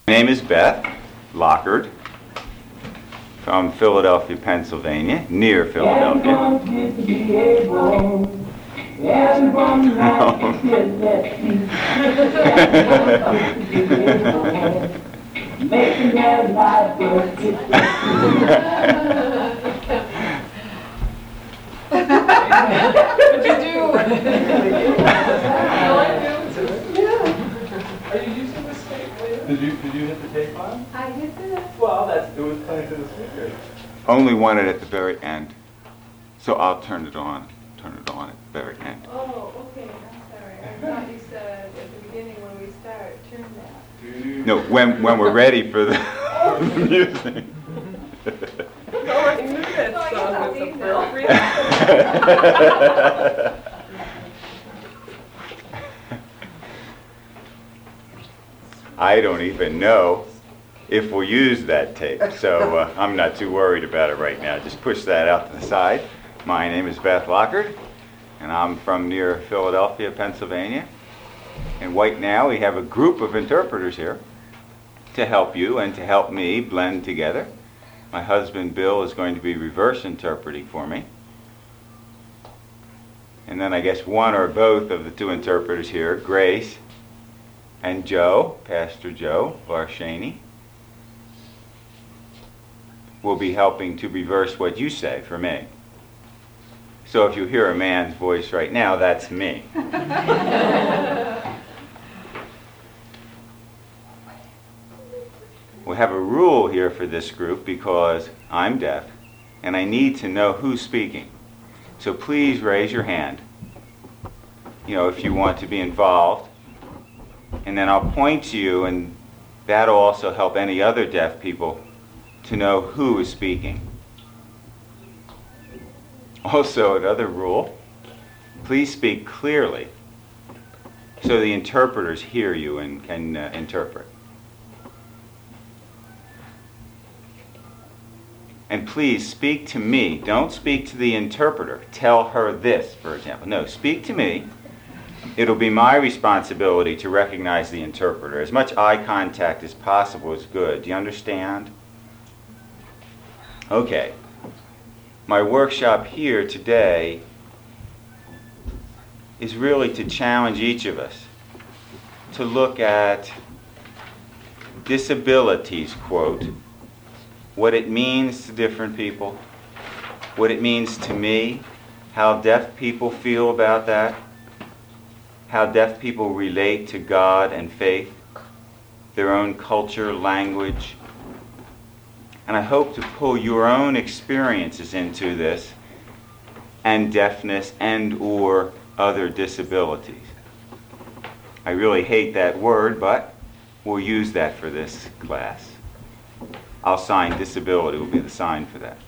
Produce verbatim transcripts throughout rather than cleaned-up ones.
My name is Beth Lockard from Philadelphia, Pennsylvania, near Philadelphia. What'd you do? Are you using the tape? Did you did you hit the tape on? I hit this. Well, that's it was playing to the speaker. Only want it at the very end, so I'll turn it on. Turn it on at the very end. Oh, okay. I'm sorry. I thought you said at the beginning when we start, turn that. No, when when we're ready for the, the music. Oh, I knew that song was appropriate. I don't even know if we'll use that tape, so uh, I'm not too worried about it right now. Just push that out to the side. My name is Beth Lockard, and I'm from near Philadelphia, Pennsylvania. And right now we have a group of interpreters here to help you and to help me blend together. My husband Bill is going to be reverse interpreting for me. And then I guess one or both of the two interpreters here, Grace and Joe, Pastor Joe Varshaney, will be helping to reverse what you say for me. So if you hear a man's voice right now, that's me. We have a rule here for this group because I'm deaf and I need to know who's speaking. So please raise your hand, you know, if you want to be involved. And then I'll point to you, and that'll also help any other deaf people to know who is speaking. Also, another rule, please speak clearly so the interpreters hear you and can uh, interpret. And please speak to me. Don't speak to the interpreter. Tell her this, for example. No, speak to me. It'll be my responsibility to recognize the interpreter. As much eye contact as possible is good. Do you understand? Okay. My workshop here today is really to challenge each of us to look at disabilities, quote, what it means to different people, what it means to me, how deaf people feel about that, how deaf people relate to God and faith, their own culture, language. And I hope to pull your own experiences into this, and deafness and or other disabilities. I really hate that word, but we'll use that for this class. I'll sign disability will be the sign for that.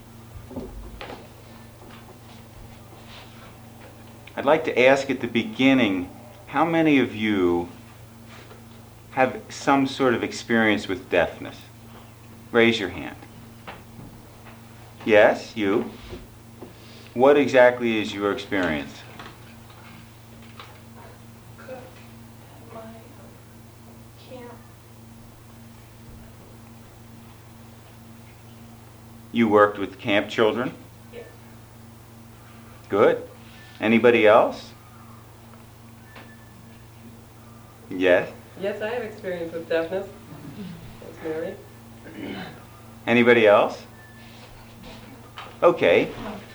I'd like to ask at the beginning, how many of you have some sort of experience with deafness? Raise your hand. Yes, you. What exactly is your experience? Cook at my camp. You worked with camp children? Yes. Good. Anybody else? Yes. Yes, I have experience with deafness. That's Mary. Anybody else? Okay.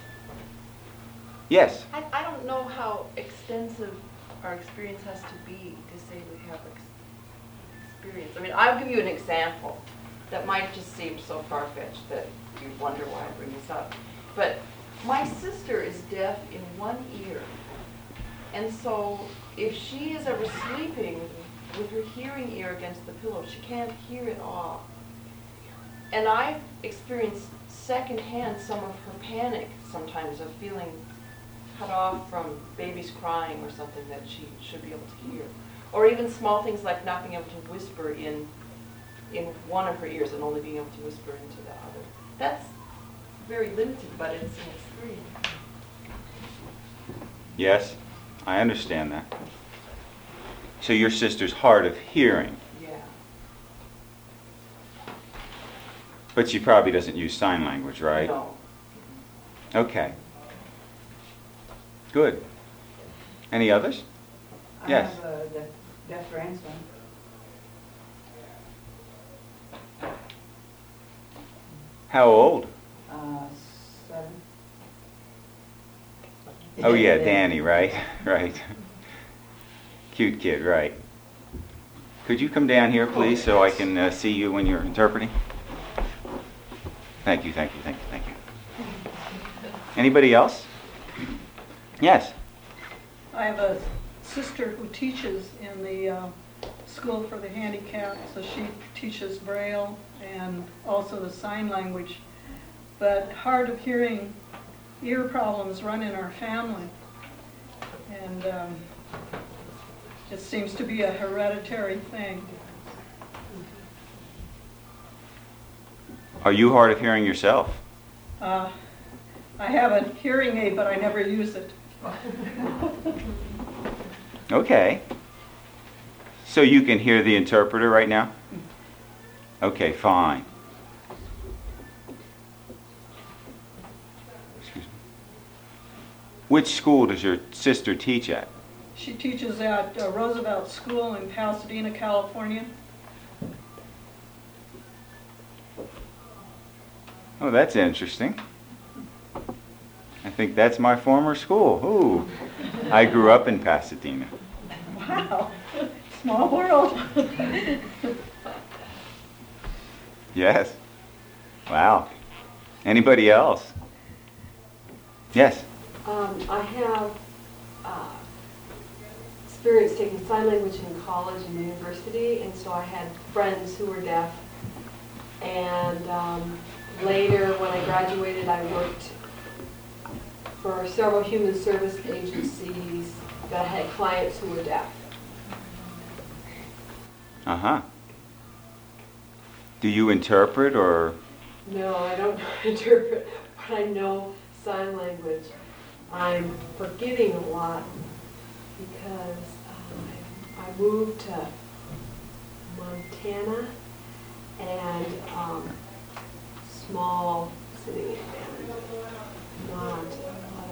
Yes. I, I don't know how extensive our experience has to be to say we have ex- experience. I mean, I'll give you an example that might just seem so far-fetched that you wonder why I bring this up. But my sister is deaf in one ear. And so if she is ever sleeping with her hearing ear against the pillow, she can't hear it all. And I've experienced secondhand some of her panic sometimes of feeling cut off from babies crying or something that she should be able to hear. Or even small things like not being able to whisper in in one of her ears and only being able to whisper into the other. That's very limited, but it's an experience. Yes, I understand that. So your sister's hard of hearing. Yeah. But she probably doesn't use sign language, right? No. Okay. Good. Any others? Yes. I have a deaf, deaf grandson. How old? Uh, seven. Oh yeah, Danny, right? Right. Cute kid, right. Could you come down here, please, so I can uh, see you when you're interpreting? Thank you, thank you, thank you, thank you. Anybody else? Yes. I have a sister who teaches in the uh, School for the Handicapped, so she teaches Braille and also the sign language. But hard of hearing ear problems run in our family. And um, it seems to be a hereditary thing. Are you hard of hearing yourself? Uh, I have a hearing aid, but I never use it. Okay. So you can hear the interpreter right now? Okay, fine. Excuse me. Which school does your sister teach at? She teaches at uh, Roosevelt School in Pasadena, California. Oh, that's interesting. I think that's my former school. Ooh. I grew up in Pasadena. Wow, small world. Yes. Wow. Anybody else? Yes. Um, I have uh, experience taking sign language in college and university, and so I had friends who were deaf. And um, later, when I graduated, I worked for several human service agencies that had clients who were deaf. Uh-huh. Do you interpret or? No, I don't interpret, but I know sign language. I'm forgetting a lot because um, I moved to Montana and um, small city and not a lot of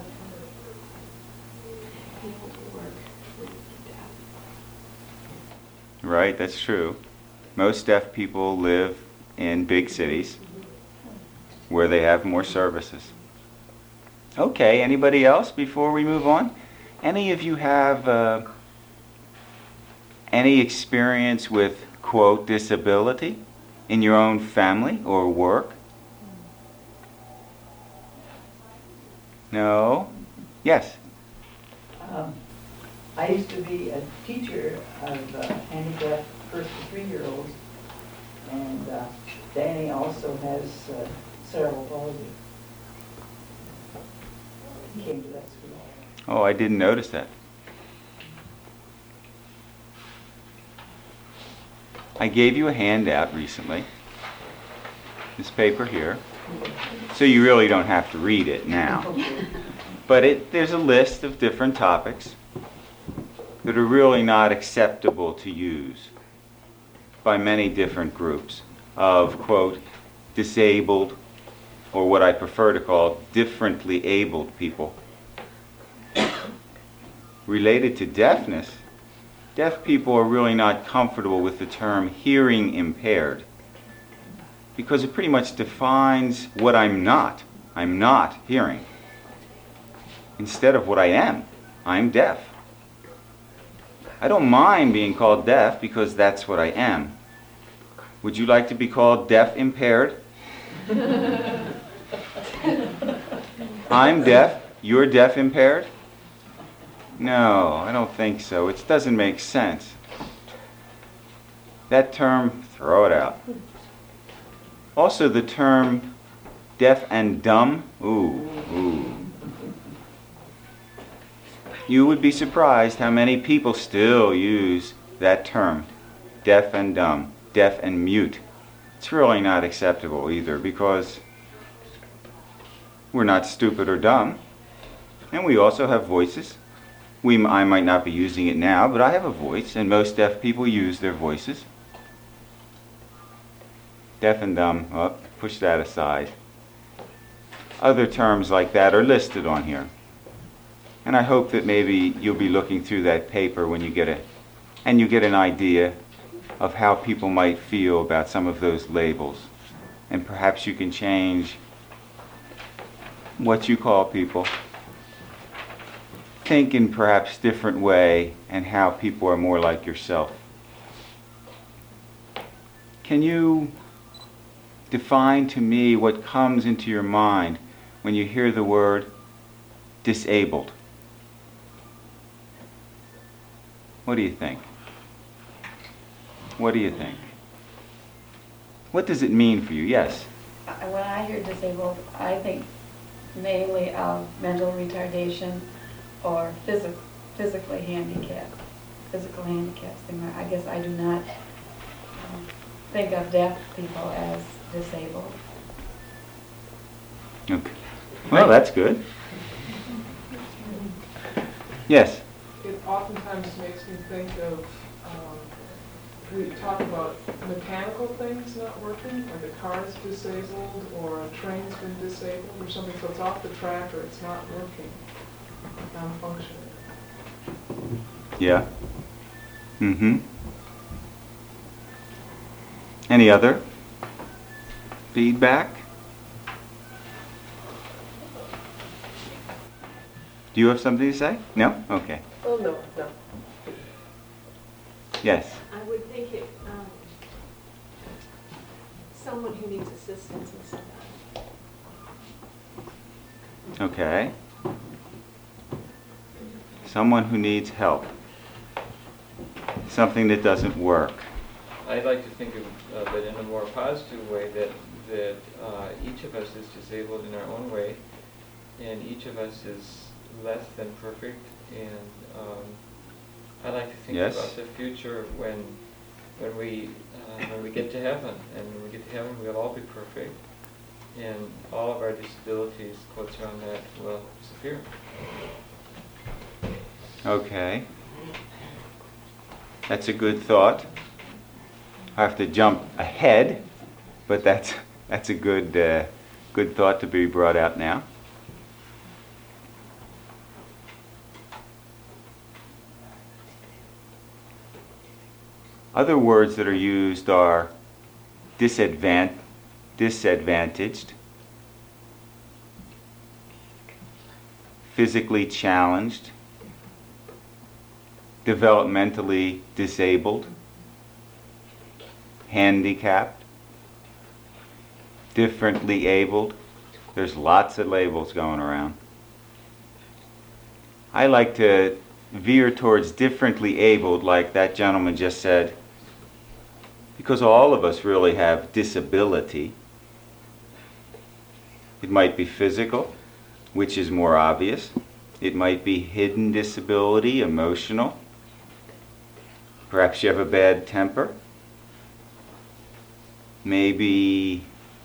people who work with deaf. Right, that's true. Most deaf people live in big cities where they have more services. Okay, anybody else before we move on? Any of you have uh, any experience with, quote, disability in your own family or work? No? Yes? Um, I used to be a teacher of uh, handicapped first to three-year-olds, and uh, Danny also has uh, cerebral palsy. He came to that school. Oh, I didn't notice that. I gave you a handout recently, this paper here, so you really don't have to read it now. But it, there's a list of different topics that are really not acceptable to use by many different groups of, quote, disabled, or what I prefer to call differently abled people. Related to deafness, deaf people are really not comfortable with the term hearing impaired because it pretty much defines what I'm not. I'm not hearing. Instead of what I am, I'm deaf. I don't mind being called deaf because that's what I am. Would you like to be called deaf impaired? I'm deaf, you're deaf impaired? No, I don't think so. It doesn't make sense. That term, throw it out. Also the term deaf and dumb, ooh, ooh. You would be surprised how many people still use that term, deaf and dumb, deaf and mute. It's really not acceptable either because we're not stupid or dumb. And we also have voices. We, I might not be using it now, but I have a voice, and most deaf people use their voices. Deaf and dumb, oh, push that aside. Other terms like that are listed on here. And I hope that maybe you'll be looking through that paper when you get it, and you get an idea of how people might feel about some of those labels. And perhaps you can change what you call people. Think in perhaps different way and how people are more like yourself. Can you define to me what comes into your mind when you hear the word disabled? What do you think? What do you think? What does it mean for you? Yes. Uh, When I hear disabled, I think mainly of mental retardation or physic- physically handicapped, physical handicaps. thing like- I guess I do not um, think of deaf people as disabled. Okay. Well, that's good. Yes. It oftentimes makes me think of, um, we talk about mechanical things not working, like a car's disabled, or a train's been disabled, or something, so it's off the track, or it's not working, non-functioning. Yeah. Mm-hmm. Any other feedback? Do you have something to say? No? Okay. Oh, no, no. Yes. I would think it, um, someone who needs assistance in some way. Okay. Someone who needs help. Something that doesn't work. I'd like to think of of it in a more positive way, that that uh, each of us is disabled in our own way, and each of us is less than perfect. And um, I like to think Yes. about the future when when we uh, when we get to heaven, and when we get to heaven, we'll all be perfect, and all of our disabilities, quotes around that, will disappear. Okay. That's a good thought. I have to jump ahead, but that's that's a good uh, good thought to be brought out now. Other words that are used are disadvan- disadvantaged, physically challenged, developmentally disabled, handicapped, differently abled. There's lots of labels going around. I like to veer towards differently abled, like that gentleman just said, because all of us really have disability. It might be physical, which is more obvious. It might be hidden disability, emotional. Perhaps you have a bad temper. Maybe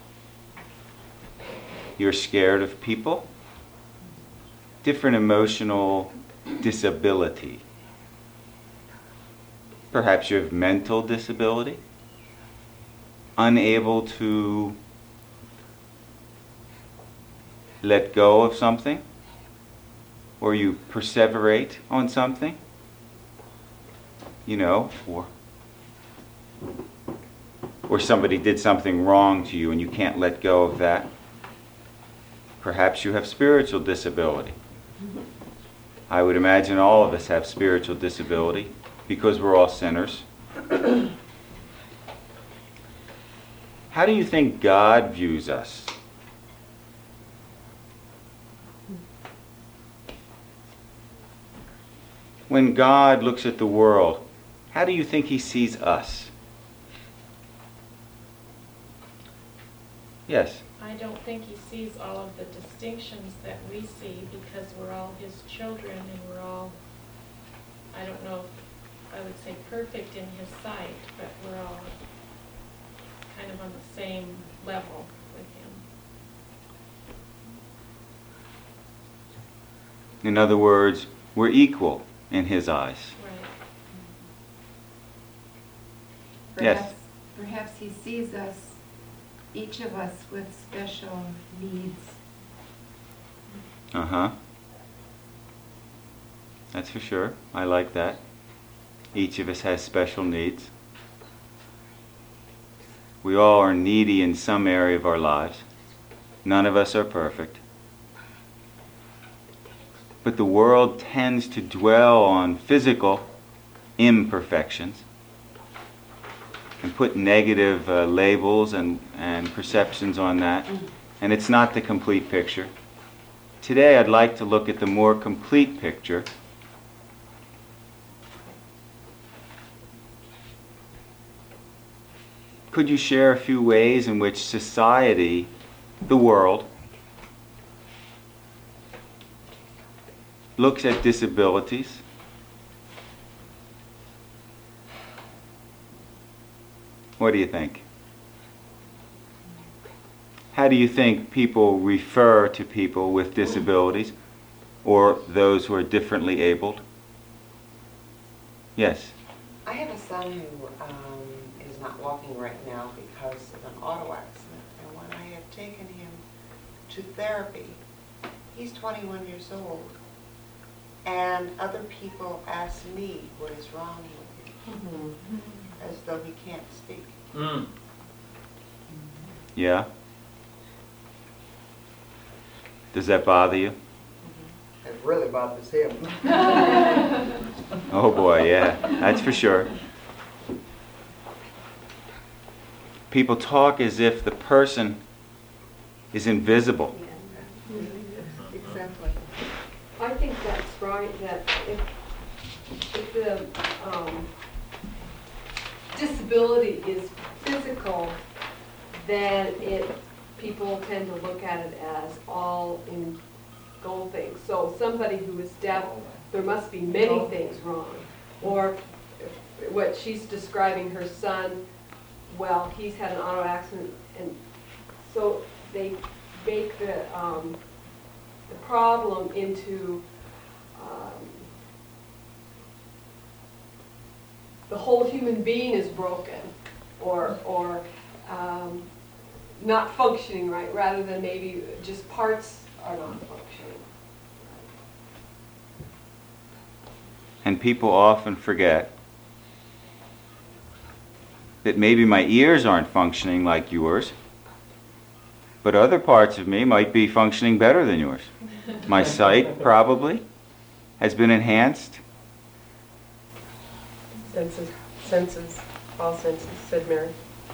you're scared of people. Different emotional disability. Perhaps you have mental disability. Unable to let go of something, or you perseverate on something, you know, or or somebody did something wrong to you and you can't let go of that. Perhaps you have spiritual disability. I would imagine all of us have spiritual disability because we're all sinners. How do you think God views us? When God looks at the world, how do you think he sees us? Yes. I don't think he sees all of the distinctions that we see, because we're all his children and we're all, I don't know if I would say perfect in his sight, but we're all kind of on the same level with him. In other words, we're equal in his eyes. Right. Yes. Perhaps, perhaps he sees us each of us with special needs. Uh-huh. That's for sure. I like that. Each of us has special needs. We all are needy in some area of our lives. None of us are perfect. But the world tends to dwell on physical imperfections and put negative uh, labels and, and perceptions on that. And it's not the complete picture. Today I'd like to look at the more complete picture. Could you share a few ways in which society, the world, looks at disabilities? What do you think? How do you think people refer to people with disabilities or those who are differently abled? Yes. I have a son who um, is not walking right now because of an auto accident. And when I have taken him to therapy, he's twenty-one years old. And other people ask me what is wrong with him, mm-hmm. as though he can't speak. Mm. Yeah? Does that bother you? It really bothers him. Oh boy, yeah, that's for sure. People talk as if the person is invisible. Exactly. I think that's right, that if, if the um, disability is physical, then it, people tend to look at it as all engulfing. So somebody who is deaf, there must be many things wrong. Or what she's describing, her son, well, he's had an auto accident, and so they make the, um, the problem into um, the whole human being is broken, or, or um, not functioning right, rather than maybe just parts are not functioning. And people often forget that maybe my ears aren't functioning like yours, but other parts of me might be functioning better than yours. My sight probably has been enhanced. Senses, senses, all senses, said Mary.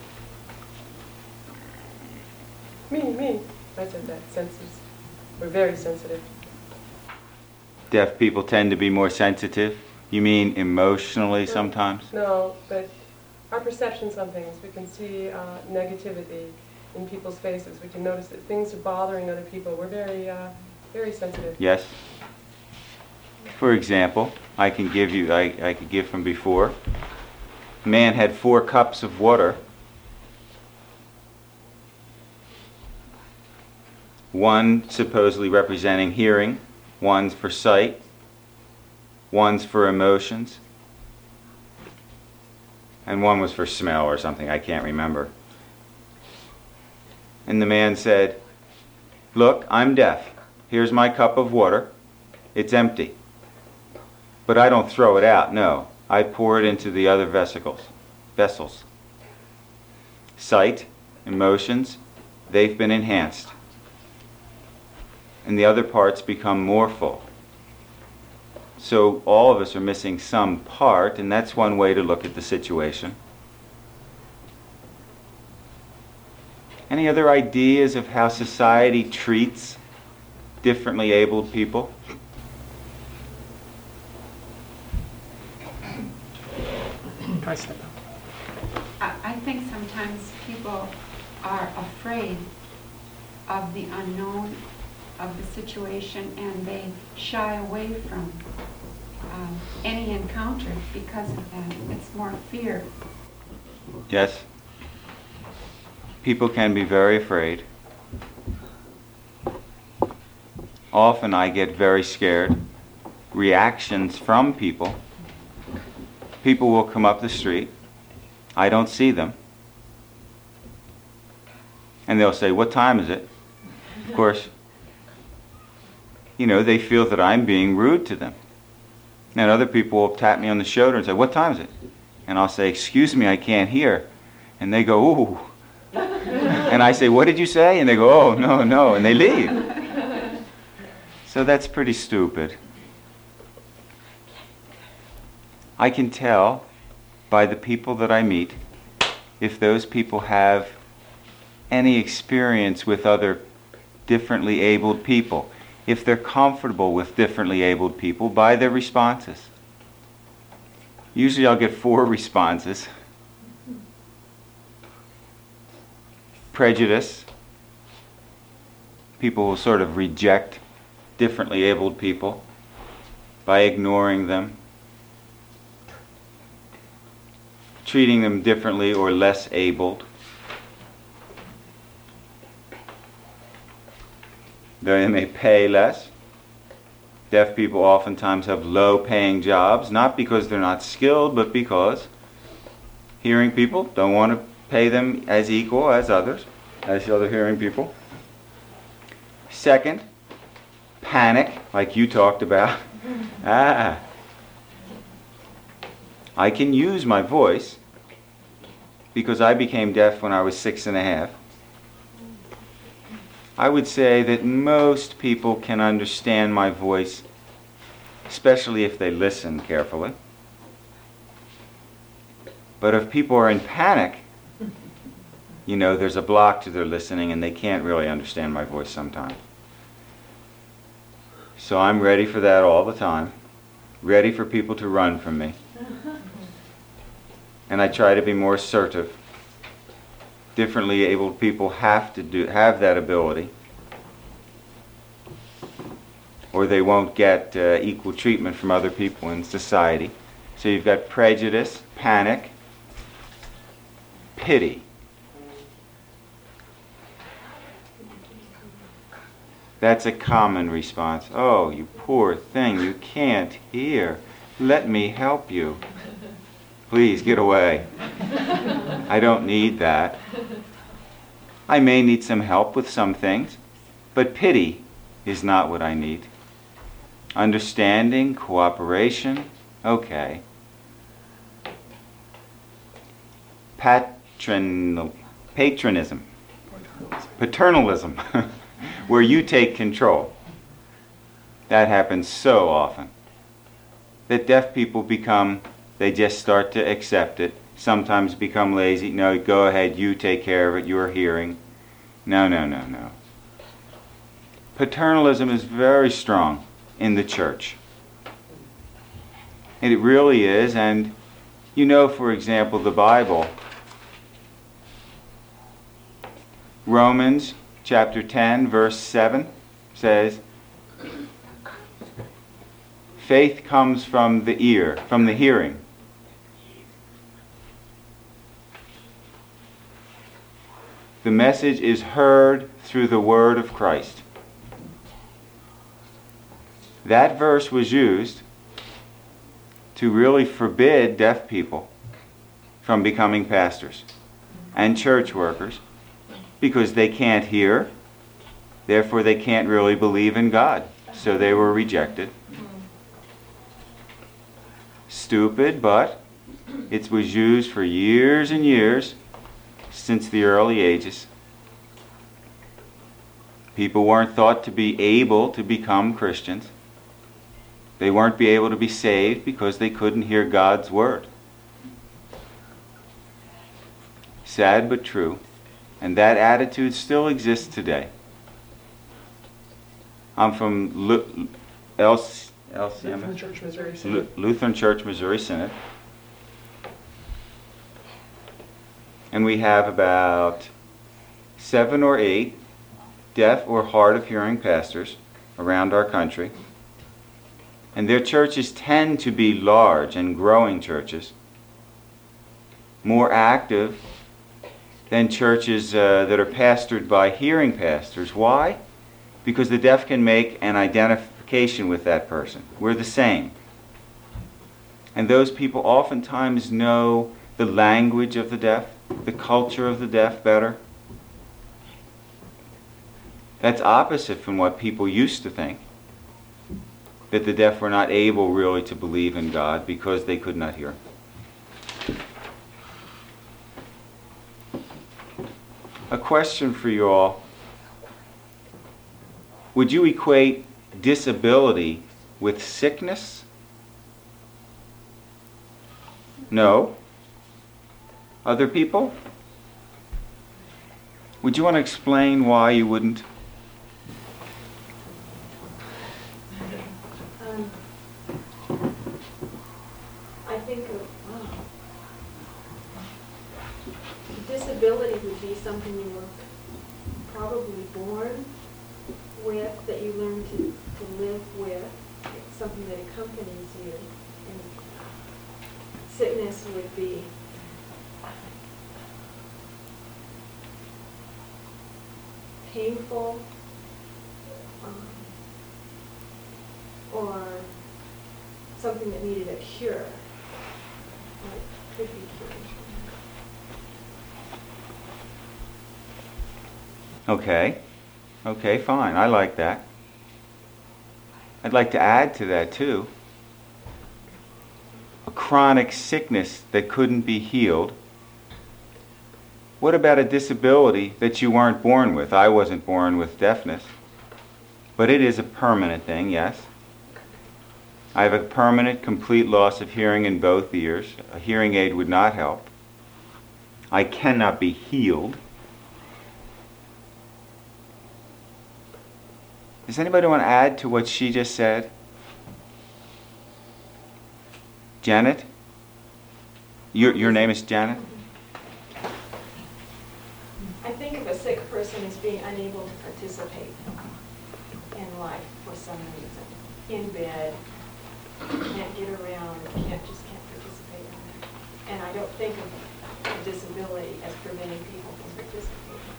Me, me, I said that, senses. We're very sensitive. Deaf people tend to be more sensitive. You mean emotionally sometimes? No, but our perceptions on things, we can see uh, negativity in people's faces. We can notice that things are bothering other people. We're very, uh, very sensitive. Yes. For example, I can give you, I, I could give from before. A man had four cups of water. One supposedly representing hearing, one's for sight, one's for emotions, and one was for smell or something, I can't remember. And the man said, "Look, I'm deaf. Here's my cup of water. It's empty. But I don't throw it out, no. I pour it into the other vesicles, vessels. Sight, emotions, they've been enhanced. And the other parts become more full. So all of us are missing some part, and that's one way to look at the situation. Any other ideas of how society treats differently abled people? I, I think sometimes people are afraid of the unknown, of the situation, and they shy away from um, any encounter because of that. It's more fear. Yes. People can be very afraid. Often I get very scared. Reactions from people. People will come up the street. I don't see them. And they'll say, what time is it? Of course, you know, they feel that I'm being rude to them. And other people will tap me on the shoulder and say, what time is it? And I'll say, excuse me, I can't hear. And they go, ooh. And I say, what did you say? And they go, oh, no, no. And they leave. So that's pretty stupid. I can tell by the people that I meet if those people have any experience with other differently abled people, if they're comfortable with differently abled people by their responses. Usually I'll get four responses. Prejudice. People will sort of reject differently abled people by ignoring them, treating them differently or less abled. They may pay less. Deaf people oftentimes have low-paying jobs, not because they're not skilled, but because hearing people don't want to pay them as equal as others, as the other hearing people. Second, panic, like you talked about. ah, I can use my voice because I became deaf when I was six and a half. I would say that most people can understand my voice, especially if they listen carefully. But if people are in panic, you know, there's a block to their listening and they can't really understand my voice sometimes. So I'm ready for that all the time, ready for people to run from me. And I try to be more assertive. Differently abled people have to do have that ability, or they won't get uh, equal treatment from other people in society. So you've got prejudice, panic, pity. That's a common response. Oh, you poor thing, you can't hear. Let me help you. Please get away. I don't need that. I may need some help with some things, but pity is not what I need. Understanding, cooperation, okay. Patron, patronism, paternalism, where you take control. That happens so often. That deaf people become, they just start to accept it. Sometimes become lazy. No, go ahead, you take care of it, you're hearing. No, no, no, no. Paternalism is very strong in the church. And it really is, and you know, for example, the Bible, Romans chapter ten, verse seven says, faith comes from the ear, from the hearing. The message is heard through the word of Christ. That verse was used to really forbid deaf people from becoming pastors and church workers because they can't hear, therefore they can't really believe in God. So they were rejected. Stupid, but it was used for years and years since the early ages. People weren't thought to be able to become Christians. They weren't be able to be saved because they couldn't hear God's word. Sad but true. And that attitude still exists today. I'm from Lu- L- L- Lutheran Church, Missouri Lu- Synod. Lutheran Church, Missouri Synod. And we have about seven or eight deaf or hard of hearing pastors around our country. And their churches tend to be large and growing churches, more active than churches uh, that are pastored by hearing pastors. Why? Because the deaf can make an identification with that person. We're the same. And those people oftentimes know the language of the deaf, the culture of the deaf better. That's opposite from what people used to think, that the deaf were not able really to believe in God because they could not hear. A question for you all. Would you equate disability with sickness? No. Other people? Would you want to explain why you wouldn't? Um, I think of, oh, disability would be something you were probably born with, that you learn to, to live with. It's something that accompanies you. And sickness would be painful, um, or something that needed a cure, or it could be cured. Okay. Okay, fine. I like that. I'd like to add to that too. A chronic sickness that couldn't be healed. What about a disability that you weren't born with? I wasn't born with deafness. But it is a permanent thing, yes. I have a permanent, complete loss of hearing in both ears. A hearing aid would not help. I cannot be healed. Does anybody want to add to what she just said? Janet? Your, your name is Janet? I think of a sick person as being unable to participate in life for some reason. In bed, can't get around, can't just can't participate in it. And I don't think of a disability as preventing people from participating.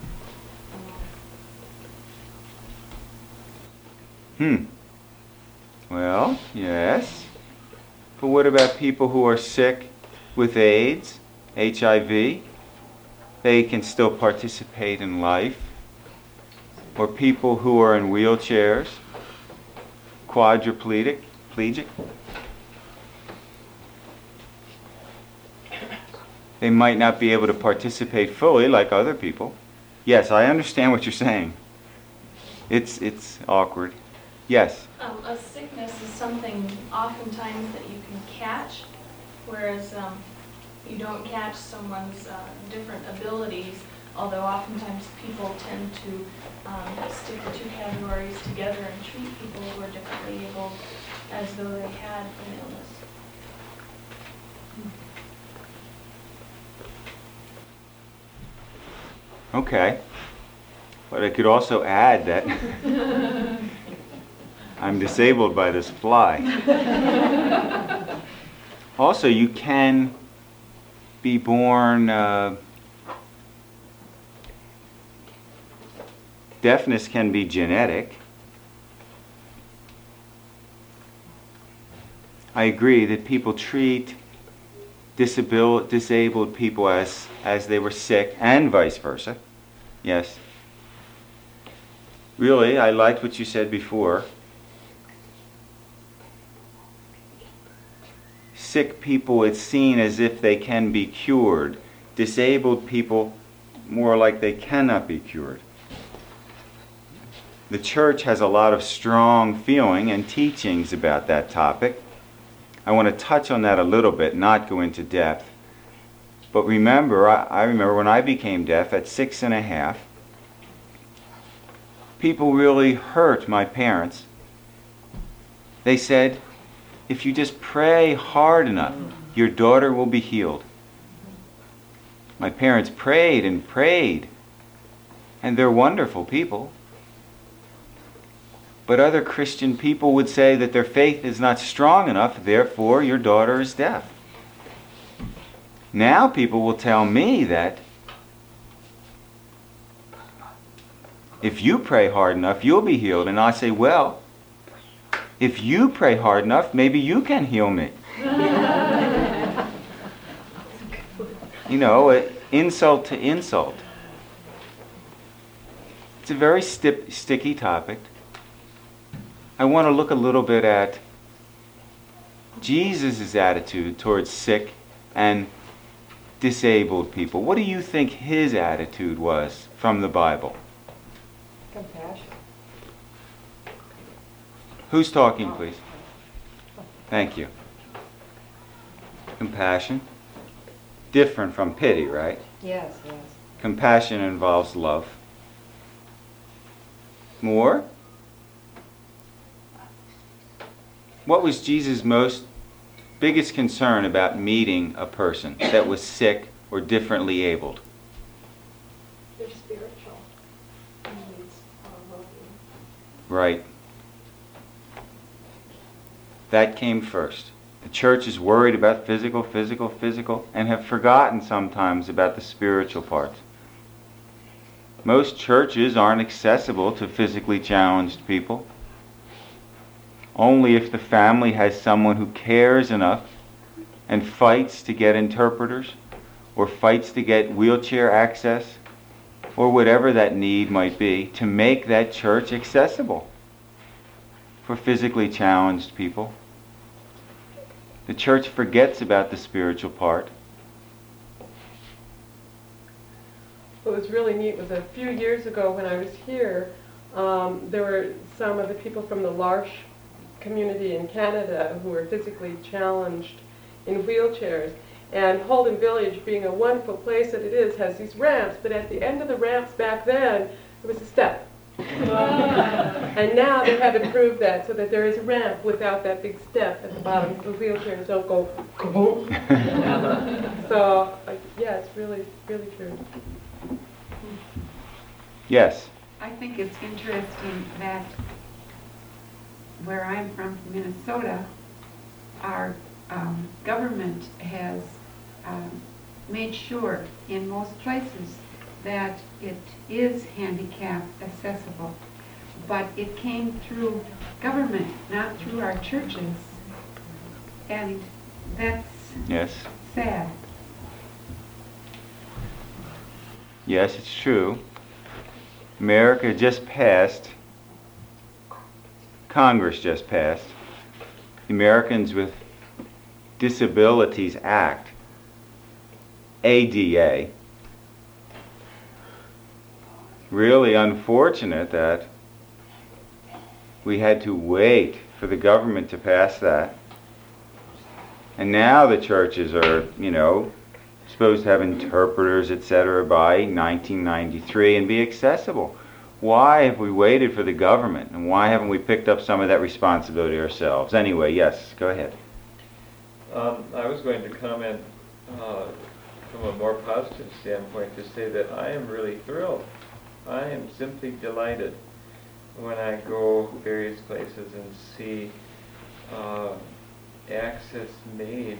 Hmm. Well, yes. But what about people who are sick with AIDS, H I V? They can still participate in life. Or people who are in wheelchairs, quadriplegic, plegic. They might not be able to participate fully like other people. Yes, I understand what you're saying. It's it's awkward. Yes. Um, a sickness is something oftentimes that you can catch, whereas um, you don't catch someone's uh, different abilities, although oftentimes people tend to um, stick the two categories together and treat people who are differently able as though they had an illness. Okay. But I could also add that I'm disabled by this fly. Also, you can be born, uh, deafness can be genetic. I agree that people treat disabil- disabled people as, as they were sick, and vice versa. Yes. Really, I liked what you said before. Sick people, it's seen as if they can be cured. Disabled people, more like they cannot be cured. The church has a lot of strong feeling and teachings about that topic. I want to touch on that a little bit, not go into depth. But remember, I, I remember when I became deaf at six and a half, people really hurt my parents. They said, if you just pray hard enough, your daughter will be healed. My parents prayed and prayed, and they're wonderful people. But other Christian people would say that their faith is not strong enough, therefore your daughter is deaf. Now people will tell me that if you pray hard enough, you'll be healed. And I say, well, if you pray hard enough, maybe you can heal me. You know, insult to insult. It's a very stip, sticky topic. I want to look a little bit at Jesus' attitude towards sick and disabled people. What do you think his attitude was from the Bible? Compassion. Who's talking, please? Thank you. Compassion. Different from pity, right? Yes, yes. Compassion involves love. More? What was Jesus' most biggest concern about meeting a person that was sick or differently abled? Their spiritual needs are well-being. Right. That came first. The church is worried about physical, physical, physical, and have forgotten sometimes about the spiritual parts. Most churches aren't accessible to physically challenged people. Only if the family has someone who cares enough and fights to get interpreters, or fights to get wheelchair access, or whatever that need might be, to make that church accessible for physically challenged people. The church forgets about the spiritual part. What was really neat was a few years ago when I was here, um, there were some of the people from the L'Arche community in Canada who were physically challenged in wheelchairs. And Holden Village, being a wonderful place that it is, has these ramps, but at the end of the ramps back then, there was a step. And now they have improved that so that there is a ramp without that big step at the bottom, so wheelchairs don't go kaboom. So, uh, yeah, it's really, really true. Yes. I think it's interesting that where I'm from, Minnesota, our um, government has um, made sure in most places that it is handicap accessible. But it came through government, not through our churches. And that's Yes. sad. Yes, it's true. America just passed, Congress just passed, the Americans with Disabilities Act, A D A. Really unfortunate that we had to wait for the government to pass that. And now the churches are, you know, supposed to have interpreters, et cetera, by nineteen ninety-three and be accessible. Why have we waited for the government, and why haven't we picked up some of that responsibility ourselves? Anyway, yes, go ahead. Um, I was going to comment uh, from a more positive standpoint to say that I am really thrilled. I am simply delighted when I go various places and see uh, access made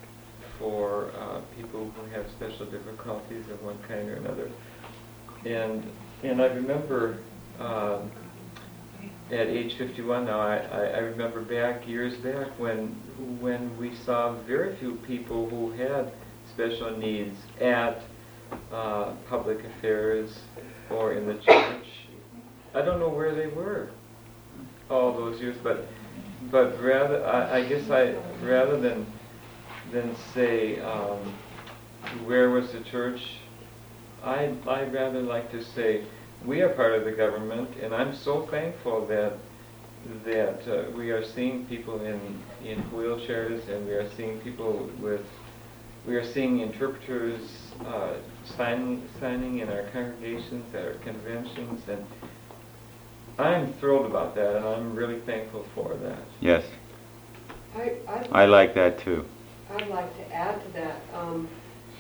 for uh, people who have special difficulties of one kind or another. And and I remember um, at age fifty-one now, I, I, I remember back years back when when we saw very few people who had special needs at uh, public affairs or in the church. I don't know where they were all those years, but but rather I, I guess I rather than than say um, where was the church, I I'd rather like to say we are part of the government, and I'm so thankful that that uh, we are seeing people in in wheelchairs, and we are seeing people with we are seeing interpreters uh, signing signing in our congregations, at our conventions, and I'm thrilled about that, and I'm really thankful for that. Yes, I, I'd, I like that too. I'd like to add to that. Um,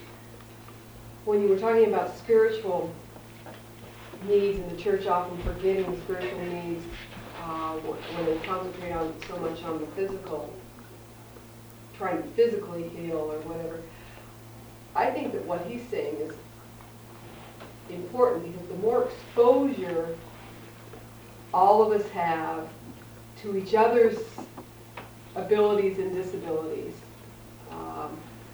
when you were talking about spiritual needs, and the church often forgetting spiritual needs uh, when they concentrate on so much on the physical, trying to physically heal or whatever, I think that what he's saying is important, because the more exposure all of us have to each other's abilities and disabilities, um,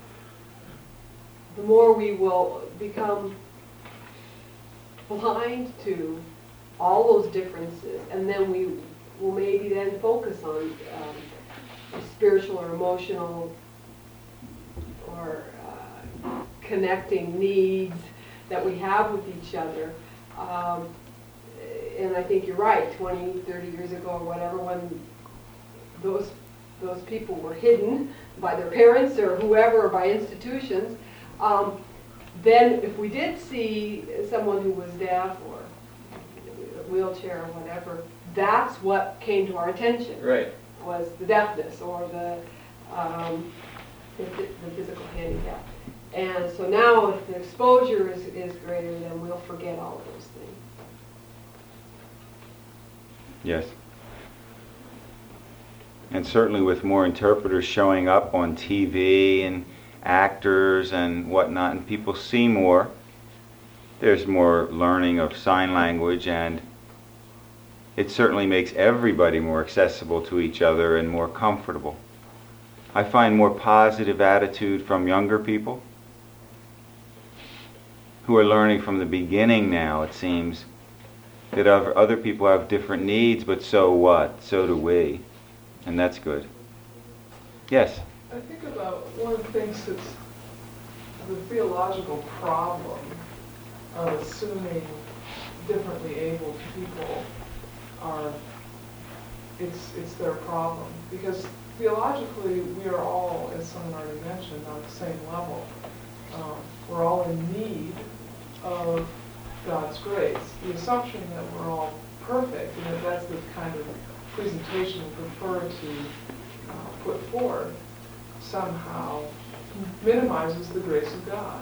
the more we will become blind to all those differences, and then we will maybe then focus on um, spiritual or emotional or uh, connecting needs that we have with each other. Um, and I think you're right, twenty, thirty years ago or whatever, when those those people were hidden by their parents or whoever, or by institutions, um, then if we did see someone who was deaf or wheelchair or whatever, that's what came to our attention. Right. Was the deafness or the, um, the, the physical handicap. And so now if the exposure is, is greater, then we'll forget all of those things. Yes. And certainly with more interpreters showing up on T V and actors and whatnot, and people see more, there's more learning of sign language, and it certainly makes everybody more accessible to each other and more comfortable. I find more positive attitude from younger people who are learning from the beginning now, it seems, that other people have different needs, but so what? So do we. And that's good. Yes? I think about one of the things that's the theological problem of assuming differently abled people are, it's, it's their problem. Because theologically, we are all, as someone already mentioned, on the same level. Um, we're all in need of God's grace. The assumption that we're all perfect, and that that's the kind of presentation we prefer to uh, put forth, somehow minimizes the grace of God.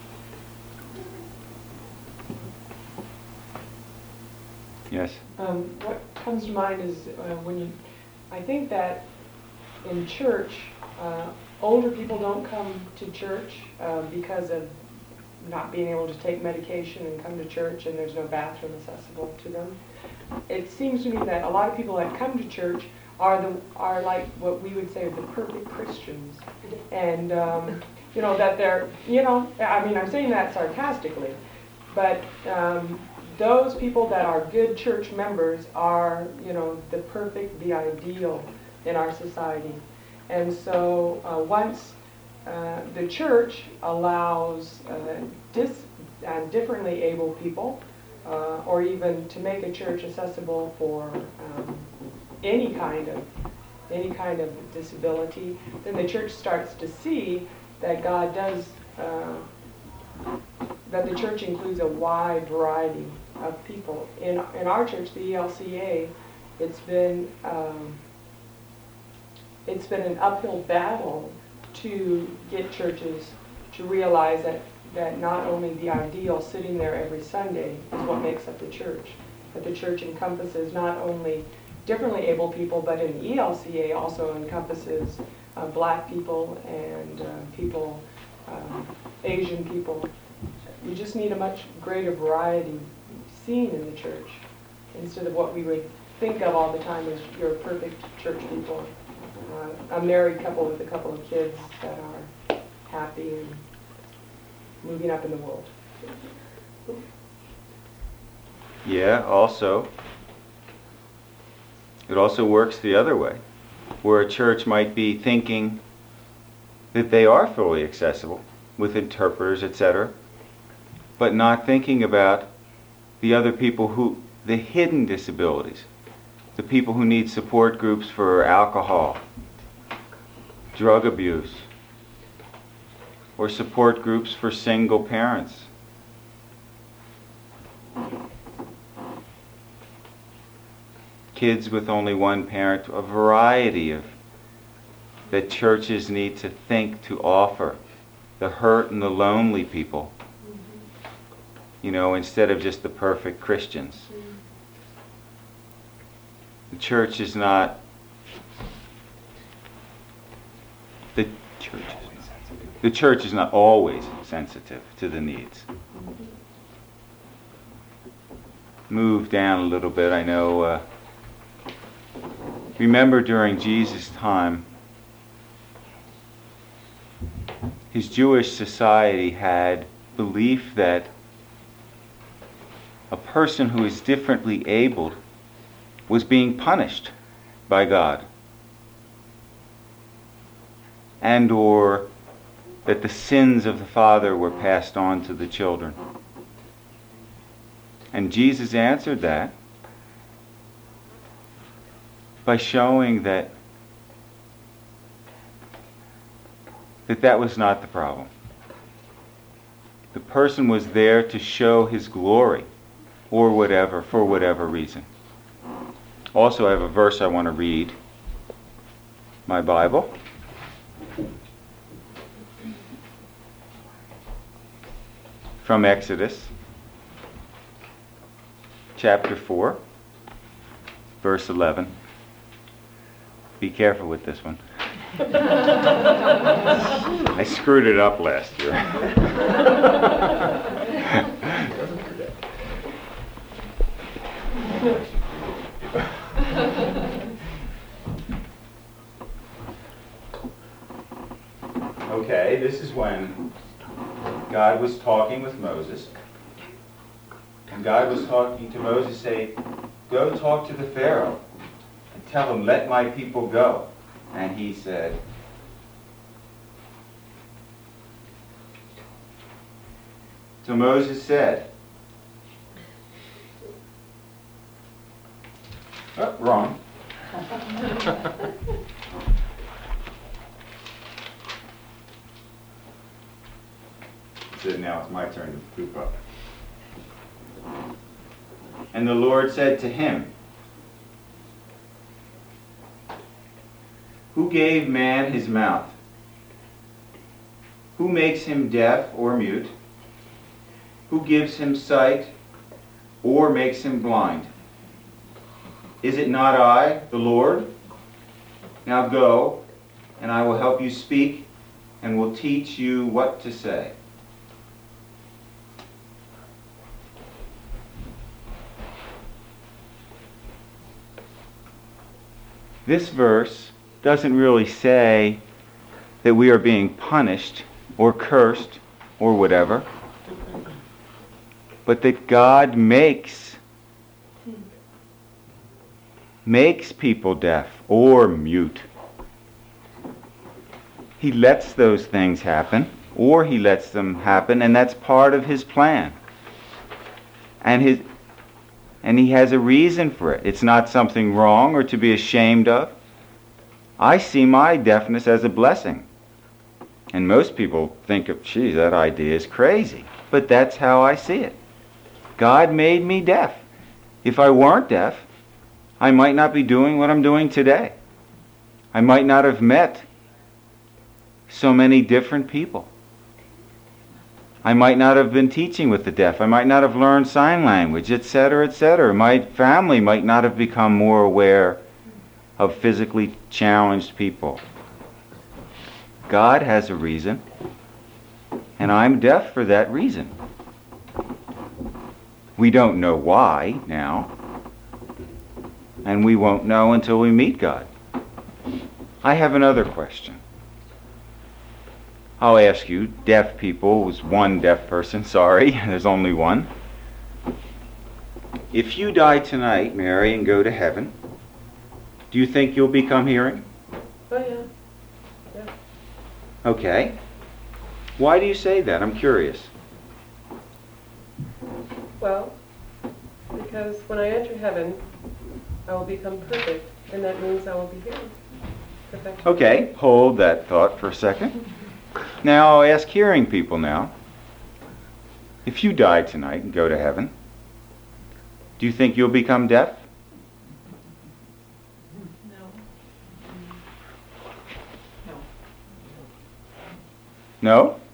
Yes. Um, what comes to mind is uh, when you, I think that in church, uh, older people don't come to church uh, because of not being able to take medication and come to church, and there's no bathroom accessible to them. It seems to me that a lot of people that come to church are the are like what we would say are the perfect Christians, and um, you know that they're you know I mean I'm saying that sarcastically, but um, those people that are good church members are you know the perfect, the ideal in our society, and so uh, once uh, the church allows uh, dis uh, differently able people. Uh, or even to make a church accessible for um, any kind of any kind of disability, then the church starts to see that God does uh, that the church includes a wide variety of people. In in our church, the E L C A, it's been um, it's been an uphill battle to get churches to realize that. that not only the ideal sitting there every Sunday is what makes up the church, but the church encompasses not only differently able people, but in E L C A also encompasses uh, black people and uh, people, um, Asian people. We just need a much greater variety seen in the church instead of what we would think of all the time as your perfect church people. Uh, a married couple with a couple of kids that are happy and moving up in the world. Yeah, also, it also works the other way, where a church might be thinking that they are fully accessible with interpreters, et cetera, but not thinking about the other people who, the hidden disabilities, the people who need support groups for alcohol, drug abuse, or support groups for single parents. Kids with only one parent, a variety of that churches need to think to offer. The hurt and the lonely people, you know, instead of just the perfect Christians. The church is not, the church The church is not always sensitive to the needs. Move down a little bit. I know, uh, remember during Jesus' time, his Jewish society had belief that a person who is differently abled was being punished by God, and or that the sins of the father were passed on to the children. And Jesus answered that by showing that that that was not the problem. The person was there to show his glory, or whatever, for whatever reason. Also, I have a verse I want to read. My Bible. From Exodus, chapter four, verse eleven. Be careful with this one. I screwed it up last year. Okay, this is when God was talking with Moses. And God was talking to Moses, saying, go talk to the Pharaoh and tell him, let my people go. And he said, so Moses said, oh, wrong. So now it's my turn to poop up. And the Lord said to him, who gave man his mouth? Who makes him deaf or mute? Who gives him sight or makes him blind? Is it not I, the Lord? Now go, and I will help you speak and will teach you what to say. This verse doesn't really say that we are being punished or cursed or whatever, but that God makes makes people deaf or mute. He lets those things happen, or he lets them happen, and that's part of his plan. And his And he has a reason for it. It's not something wrong or to be ashamed of. I see my deafness as a blessing. And most people think of, geez, that idea is crazy. But that's how I see it. God made me deaf. If I weren't deaf, I might not be doing what I'm doing today. I might not have met so many different people. I might not have been teaching with the deaf. I might not have learned sign language, et cetera, et cetera. My family might not have become more aware of physically challenged people. God has a reason, and I'm deaf for that reason. We don't know why now, and we won't know until we meet God. I have another question. I'll ask you, deaf people, was one deaf person, sorry, there's only one. If you die tonight, Mary, and go to heaven, do you think you'll become hearing? Oh, yeah. Yeah. Okay. Why do you say that? I'm curious. Well, because when I enter heaven, I will become perfect, and that means I will be hearing. Perfection. Okay, hold that thought for a second. Now I'll ask hearing people now. If you die tonight and go to heaven, do you think you'll become deaf? No?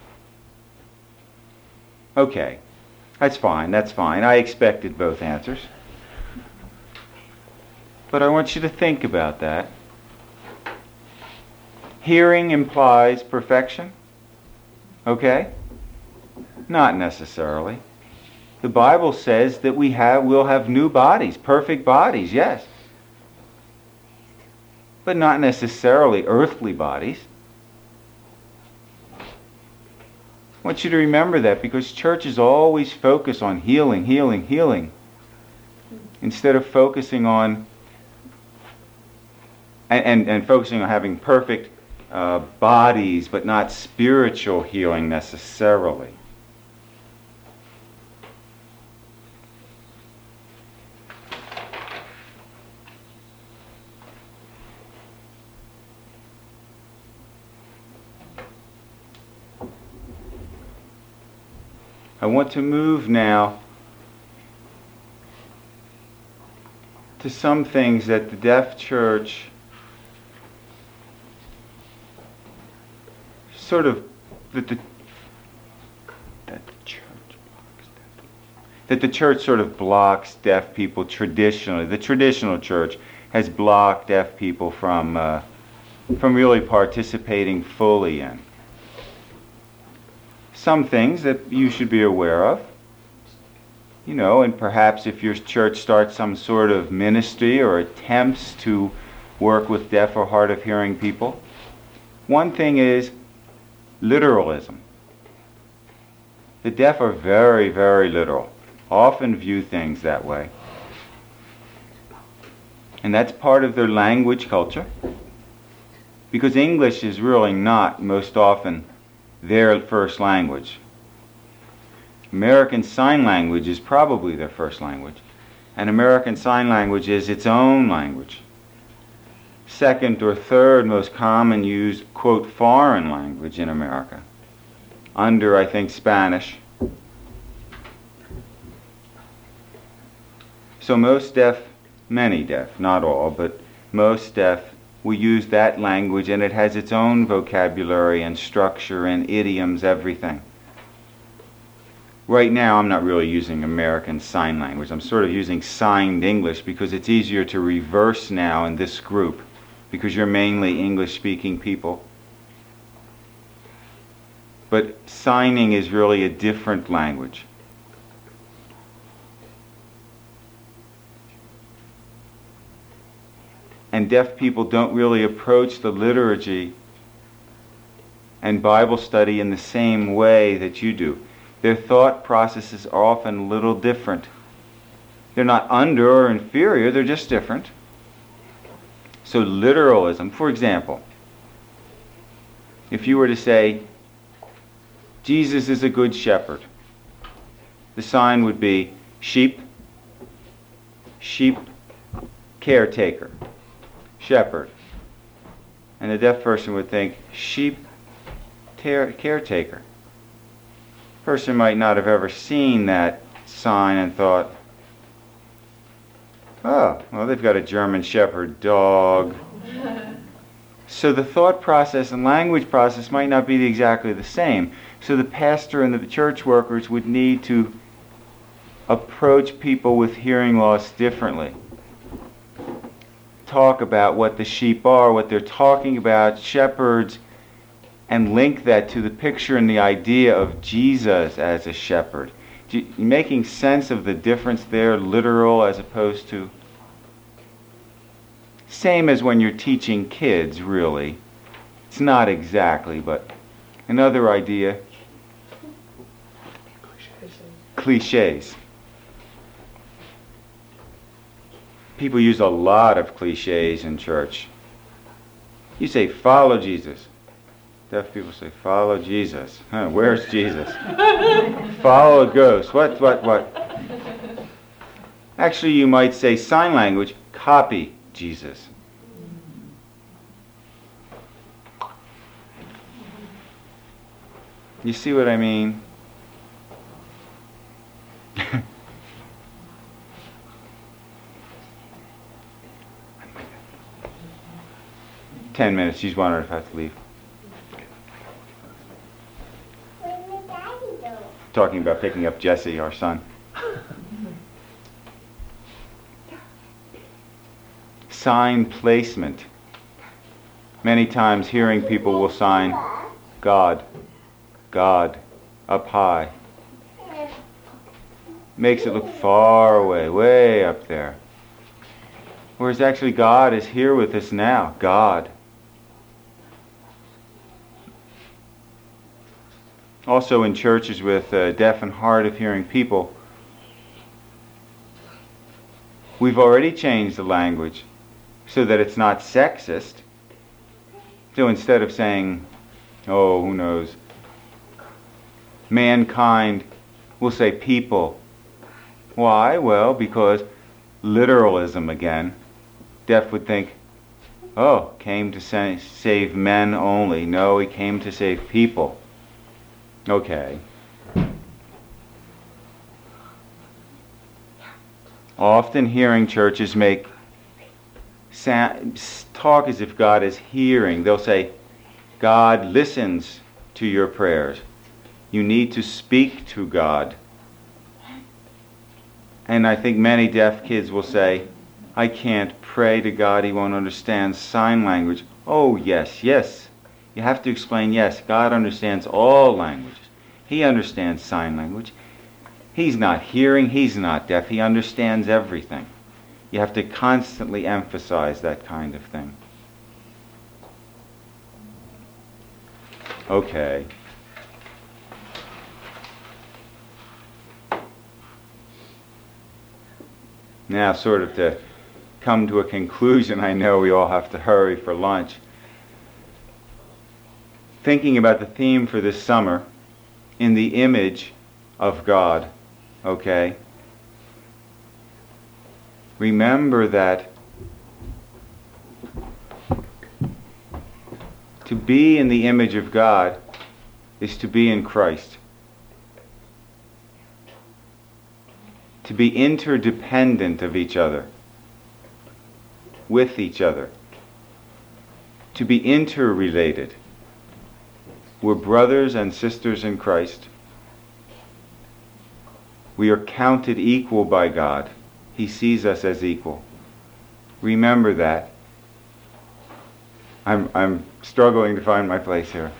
Okay. That's fine, that's fine. I expected both answers. But I want you to think about that. Hearing implies perfection. Okay? Not necessarily. The Bible says that we have, we'll have new bodies, perfect bodies, yes. But not necessarily earthly bodies. I want you to remember that, because churches always focus on healing, healing, healing, instead of focusing on and, and, and focusing on having perfect uh, bodies, but not spiritual healing necessarily. I want to move now to some things that the deaf church sort of, that the, that the church blocks deaf, that the church sort of blocks deaf people traditionally. The traditional church has blocked deaf people from, uh, from really participating fully in. Some things that you should be aware of. You know, and perhaps if your church starts some sort of ministry or attempts to work with deaf or hard of hearing people. One thing is literalism. The deaf are very, very literal, often view things that way. And that's part of their language culture, because English is really not most often their first language. American Sign Language is probably their first language, and American Sign Language is its own language. Second or third most common used, quote, foreign language in America, under, I think, Spanish. So most deaf, many deaf, not all, but most deaf, we use that language, and it has its own vocabulary and structure and idioms, everything. Right now, I'm not really using American Sign Language. I'm sort of using signed English because it's easier to reverse now in this group, because you're mainly English-speaking people. But signing is really a different language. And deaf people don't really approach the liturgy and Bible study in the same way that you do. Their thought processes are often a little different. They're not under or inferior, they're just different. So literalism, for example, if you were to say, Jesus is a good shepherd, the sign would be sheep, sheep, caretaker, shepherd. And the deaf person would think, sheep, ter- caretaker. Person might not have ever seen that sign and thought, oh, well, they've got a German Shepherd dog. So the thought process and language process might not be exactly the same. So the pastor and the church workers would need to approach people with hearing loss differently. Talk about what the sheep are, what they're talking about, shepherds, and link that to the picture and the idea of Jesus as a shepherd. Making sense of the difference there, literal as opposed to... Same as when you're teaching kids, really. It's not exactly, but another idea. Cliches. People use a lot of cliches in church. You say, follow Jesus. Deaf people say, follow Jesus. Huh, where's Jesus? Follow a ghost. What, what, what? Actually, you might say sign language, copy Jesus. You see what I mean? Ten minutes. She's wondering if I have to leave. Talking about picking up Jesse, our son. Sign placement. Many times hearing people will sign God, God, up high. Makes it look far away, way up there. Whereas actually God is here with us now. God. also in churches with uh, deaf and hard of hearing people, we've already changed the language so that it's not sexist. So instead of saying, oh, who knows, mankind, we'll say people. Why? Well, because literalism again. Deaf would think, oh, came to sa- save men only. No, he came to save people. Okay. Often hearing churches make sa- talk as if God is hearing. They'll say, God listens to your prayers. You need to speak to God. And I think many deaf kids will say, I can't pray to God, he won't understand sign language. Oh, yes, yes. You have to explain, yes, God understands all languages. He understands sign language. He's not hearing, he's not deaf, he understands everything. You have to constantly emphasize that kind of thing. Okay. Now, sort of to come to a conclusion, I know we all have to hurry for lunch. Thinking about the theme for this summer, in the image of God, okay? Remember that to be in the image of God is to be in Christ. To be interdependent of each other, with each other. To be interrelated. We're brothers and sisters in Christ. We are counted equal by God. He sees us as equal. Remember that. I'm, I'm struggling to find my place here.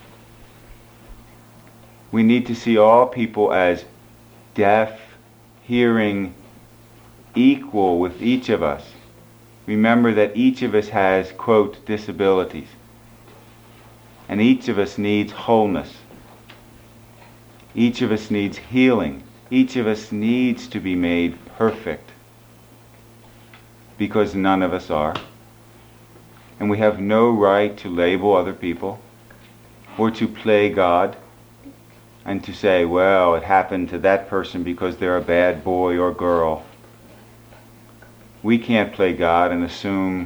We need to see all people as deaf, hearing, equal with each of us. Remember that each of us has, quote, disabilities. And each of us needs wholeness. Each of us needs healing. Each of us needs to be made perfect. Because none of us are. And we have no right to label other people or to play God and to say, well, it happened to that person because they're a bad boy or girl. We can't play God and assume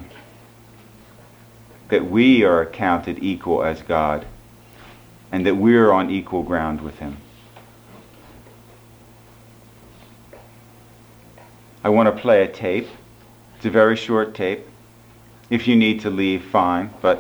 that we are counted equal as God and that we're on equal ground with Him. I want to play a tape. It's a very short tape. If you need to leave, fine, but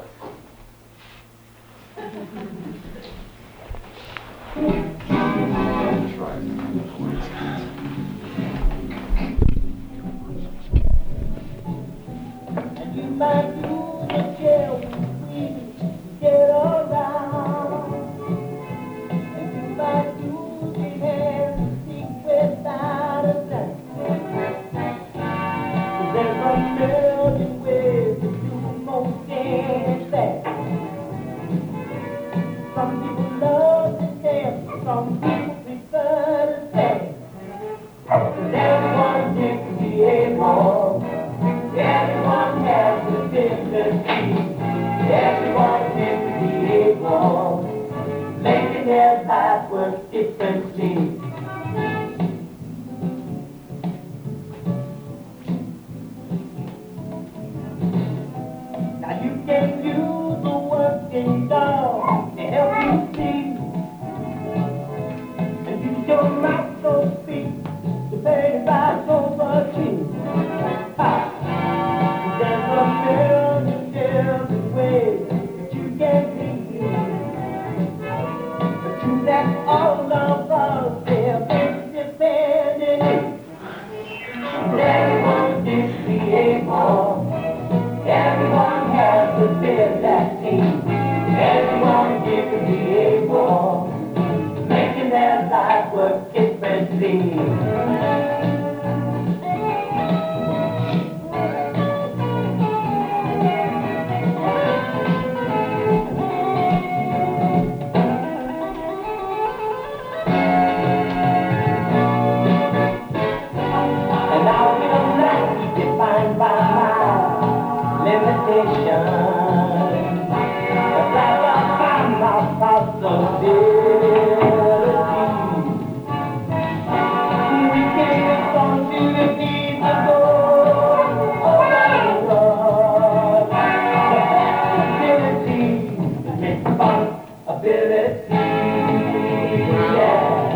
ability. Yeah.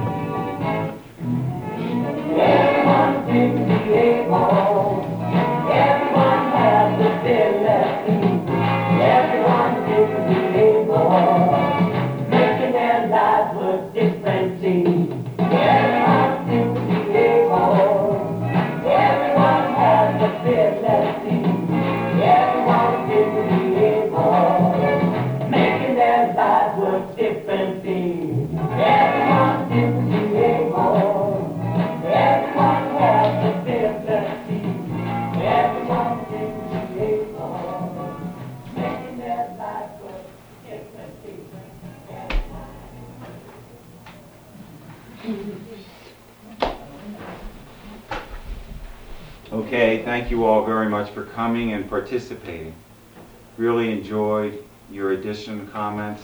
Everyone seems to be able. Everyone has ability. Everyone seems to be able. Making their lives look different. Everyone seems to be able. Everyone has ability. Everyone seems to be able. Making their lives look different. Everyone seems to be able. Everyone has ability. Everyone seems to be able. Making their lives look different. Okay, thank you all very much for coming and participating. Really enjoyed your addition comments.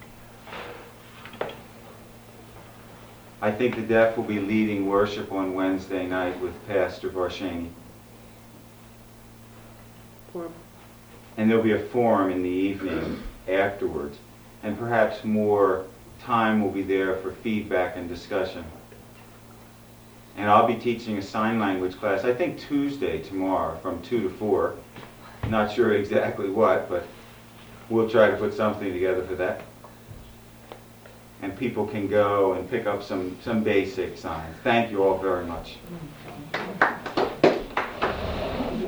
I think the deaf will be leading worship on Wednesday night with Pastor Varshaney. And there'll be a forum in the evening afterwards. And perhaps more time will be there for feedback and discussion. And I'll be teaching a sign language class, I think Tuesday, tomorrow, from two to four. Not sure exactly what, but we'll try to put something together for that. And people can go and pick up some, some basic signs. Thank you all very much.